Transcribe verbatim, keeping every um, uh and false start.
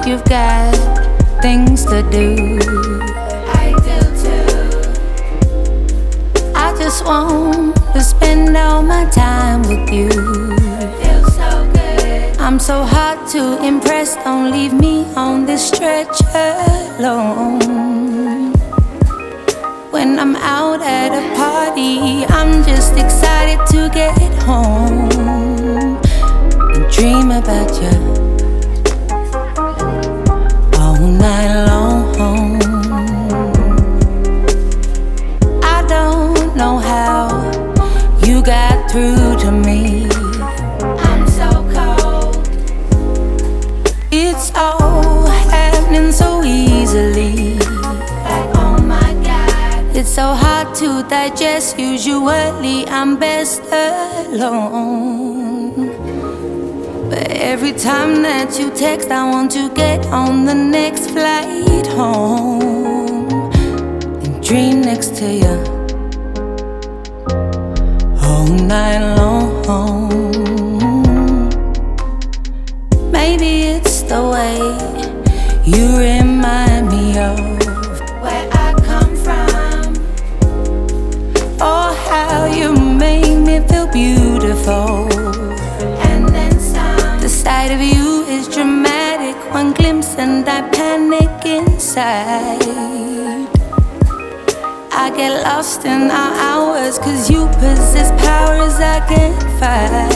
you've got things to do. I do too. I just want to spend all my time with you. Feels so good. I'm so hard to impress, don't leave me on this stretch alone. When I'm out at a party, I'm just excited to get home and dream about you all night long. I don't know how you got through to me. I'm so cold. It's all happening so easily. Like, oh my God. It's so hard to digest. Usually I'm best alone, but every time that you text, I want to get on the next flight home and dream next to you all night long. Maybe it's the way you remind me of Where I come from. oh, how you make me feel beautiful. And then some. The sight of you is dramatic. One glimpse and I panic inside. I get lost in our hours, cause you possess powers I can't fight.